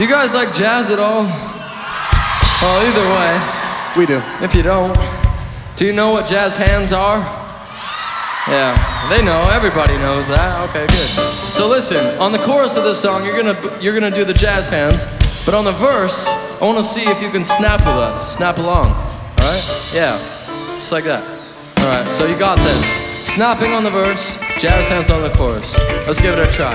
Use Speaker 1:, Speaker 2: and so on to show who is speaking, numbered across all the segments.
Speaker 1: You guys like jazz at all? Well, either way.
Speaker 2: We do.
Speaker 1: If you don't, do you know what jazz hands are? Yeah, they know. Everybody knows that. Okay, good. So listen, on the chorus of this song, you're gonna do the jazz hands, but on the verse, I want to see if you can snap with us. Snap along. All right? Yeah, just like that. All right. So you got this. Snapping on the verse, jazz hands on the chorus. Let's give it a try.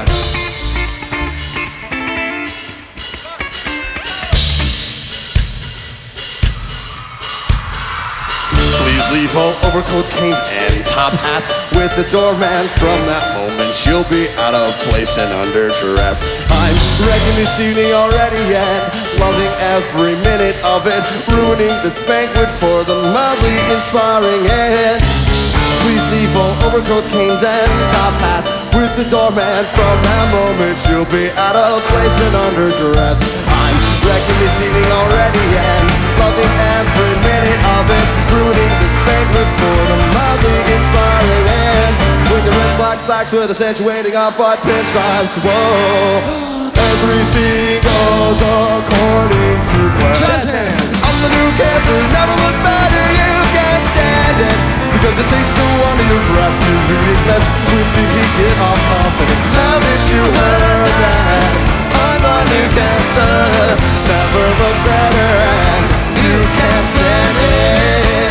Speaker 2: Please leave all overcoats, canes, and top hats with the doorman. From that moment, you'll be out of place and underdressed. I'm wrecking this evening already and loving every minute of it, ruining this banquet for the lovely, inspiring end. Please leave all overcoats, canes, and top hats with the doorman. From that moment, you'll be out of place and underdressed. I'm wrecking this evening already and loving every minute of it, ruining this banquet for the lovely, inspiring end. With the red black slacks with accentuating on 5 pinstripes. Whoa, everything goes according to plan.
Speaker 1: Jazz hands.
Speaker 2: I'm the new cancer, never look better, you can't stand it. Because it tastes so under your breath, you read lips. When did he get off confident? Now that you heard that, I'm the new cancer, never look better, and you can't stand it.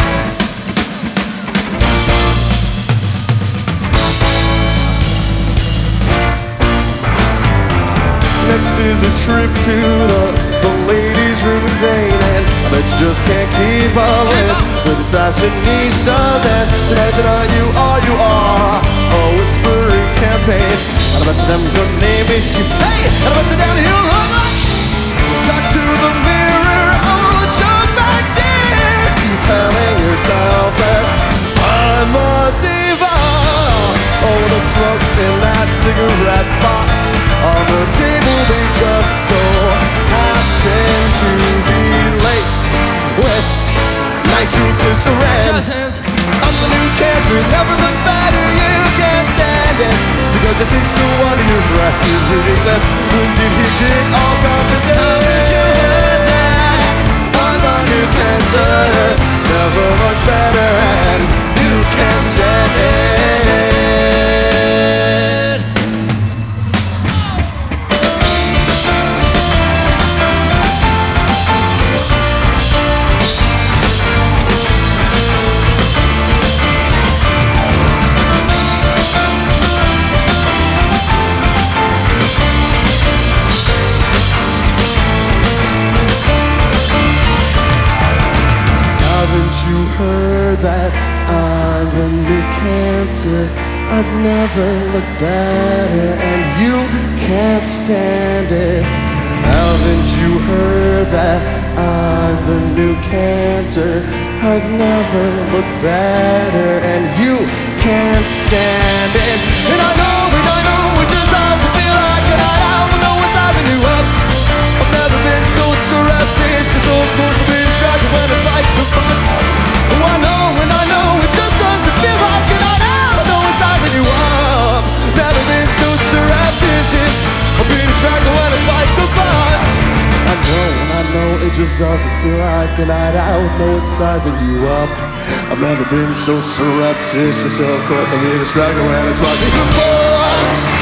Speaker 2: Next is a trip to the ladies' room in vain, and I bet you just can't keep up with these fashionistas. And tonight you are a whispering campaign, and I bet to them your name is you. Hey, and I bet to them you look like. Talk to the mirror, oh, John McDisk. Keep telling yourself that I'm a diva. Oh, the smokes in that cigarette box on the table, they just so happen to be laced with nitroglycerin.
Speaker 1: Jazz hands.
Speaker 2: I'm the new cancer, never look better, you can't stand it. Because you say so under your breath, you really left. When did he get all confident? You heard that I'm the new cancer, never look better, and you can't stand it. That I'm the new cancer, I've never looked better, and you can't stand it. Haven't you heard that I'm the new cancer, I've never looked better, and you can't stand it. And I know it just doesn't feel like it. I don't know what's sizing you up. I've never been so surreptitious, so of course I'll be distracted when I spike the bus. Oh, I know, it just doesn't feel like it. I know it's sizing you up. Never been so surreptitious, I'll be distracted when I spike the bus. I know, it just doesn't feel like a night out. Know it's sizing you up. I've never been so surreptitious, so of course I'll be distracted when I spike the bus.